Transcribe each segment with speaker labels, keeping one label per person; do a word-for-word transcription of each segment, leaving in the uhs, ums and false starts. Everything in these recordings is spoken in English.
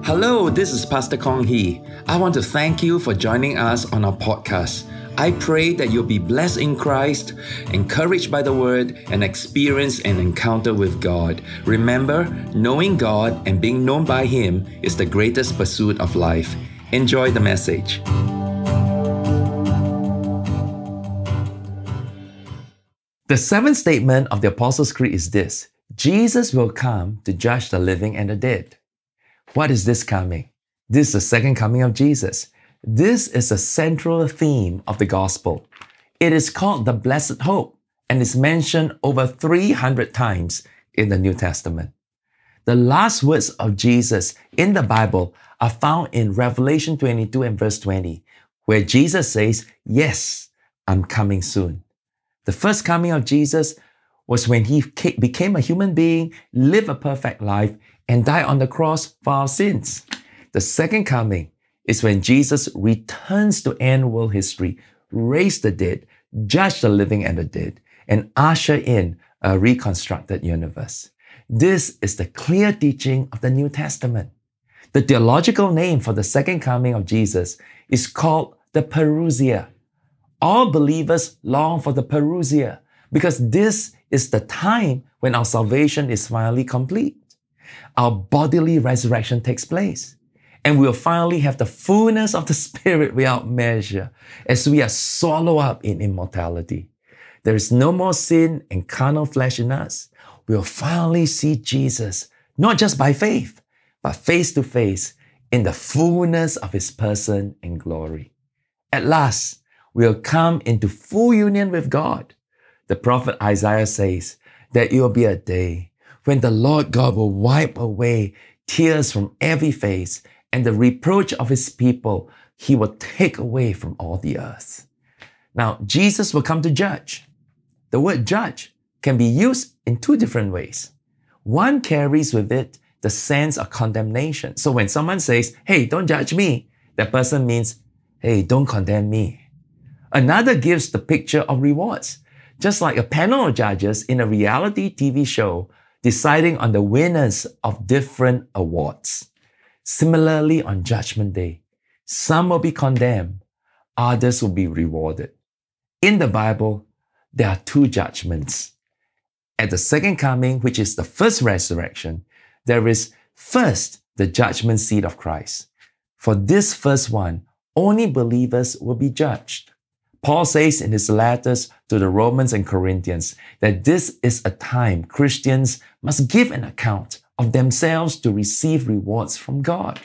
Speaker 1: Hello, this is Pastor Kong Hee. I want to thank you for joining us on our podcast. I pray that you'll be blessed in Christ, encouraged by the Word, and experience an encounter with God. Remember, knowing God and being known by Him is the greatest pursuit of life. Enjoy the message. The seventh statement of the Apostles' Creed is this: Jesus will come to judge the living and the dead. What is this coming? This is the second coming of Jesus. This is a central theme of the gospel. It is called the Blessed Hope and is mentioned over three hundred times in the New Testament. The last words of Jesus in the Bible are found in Revelation twenty-two and verse twenty, where Jesus says, "Yes, I'm coming soon." The first coming of Jesus was when He became a human being, lived a perfect life, and died on the cross for our sins. The second coming is when Jesus returns to end world history, raise the dead, judge the living and the dead, and usher in a reconstructed universe. This is the clear teaching of the New Testament. The theological name for the second coming of Jesus is called the Parousia. All believers long for the Parousia because this is the time when our salvation is finally complete. Our bodily resurrection takes place, and we'll finally have the fullness of the Spirit without measure as we are swallowed up in immortality. There is no more sin and carnal flesh in us. We'll finally see Jesus, not just by faith, but face to face in the fullness of His person and glory. At last, we'll come into full union with God. The prophet Isaiah says that it will be a day when the Lord God will wipe away tears from every face, and the reproach of His people He will take away from all the earth. Now, Jesus will come to judge. The word judge can be used in two different ways. One carries with it the sense of condemnation. So when someone says, "Hey, don't judge me," that person means, "Hey, don't condemn me." Another gives the picture of rewards, just like a panel of judges in a reality T V show deciding on the winners of different awards. Similarly, on Judgment Day, some will be condemned, others will be rewarded. In the Bible, there are two judgments. At the second coming, which is the first resurrection, there is first the judgment seat of Christ. For this first one, only believers will be judged. Paul says in his letters to the Romans and Corinthians that this is a time Christians must give an account of themselves to receive rewards from God.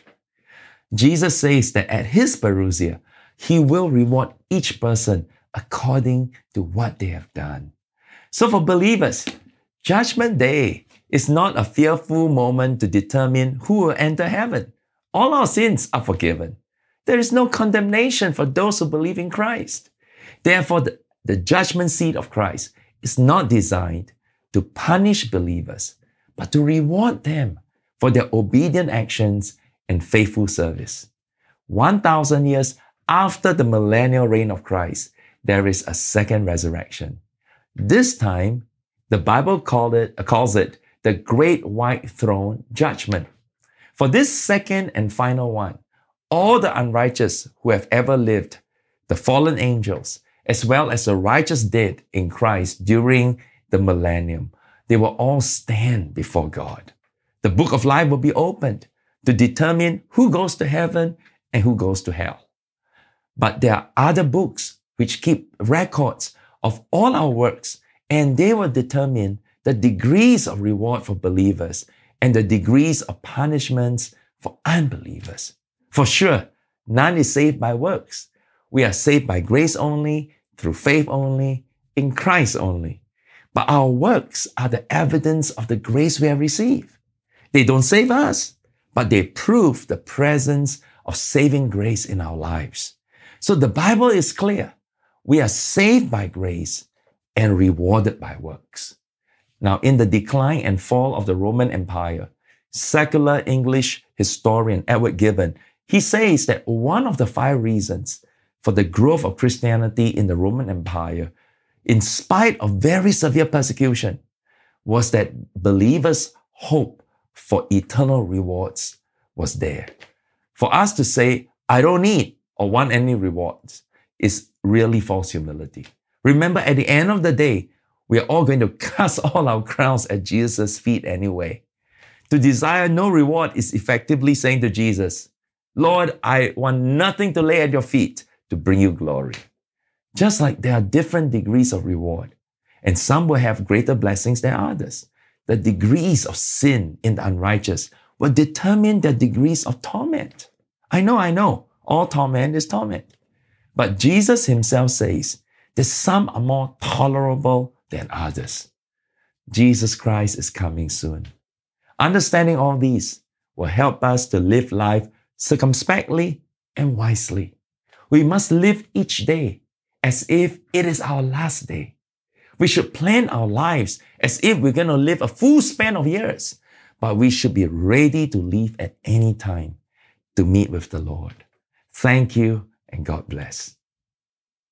Speaker 1: Jesus says that at His Parousia, He will reward each person according to what they have done. So for believers, Judgment Day is not a fearful moment to determine who will enter heaven. All our sins are forgiven. There is no condemnation for those who believe in Christ. Therefore, the, the judgment seat of Christ is not designed to punish believers, but to reward them for their obedient actions and faithful service. one thousand years after the millennial reign of Christ, there is a second resurrection. This time, the Bible called it, uh, calls it the Great White Throne Judgment. For this second and final one, all the unrighteous who have ever lived, the fallen angels, as well as the righteous dead in Christ during the millennium, they will all stand before God. The book of life will be opened to determine who goes to heaven and who goes to hell. But there are other books which keep records of all our works, and they will determine the degrees of reward for believers and the degrees of punishments for unbelievers. For sure, none is saved by works. We are saved by grace only, through faith only, in Christ only. But our works are the evidence of the grace we have received. They don't save us, but they prove the presence of saving grace in our lives. So the Bible is clear. We are saved by grace and rewarded by works. Now, in the decline and fall of the Roman Empire, secular English historian Edward Gibbon, he says that one of the five reasons for the growth of Christianity in the Roman Empire, in spite of very severe persecution, was that believers' hope for eternal rewards was there. For us to say, I don't need or want any rewards, is really false humility. Remember, at the end of the day, we are all going to cast all our crowns at Jesus' feet anyway. To desire no reward is effectively saying to Jesus, Lord, I want nothing to lay at your feet to bring you glory. Just like there are different degrees of reward, and some will have greater blessings than others. The degrees of sin in the unrighteous will determine the degrees of torment. I know, I know, all torment is torment. But Jesus himself says that some are more tolerable than others. Jesus Christ is coming soon. Understanding all these will help us to live life circumspectly and wisely. We must live each day as if it is our last day. We should plan our lives as if we're going to live a full span of years, but we should be ready to leave at any time to meet with the Lord. Thank you and God bless.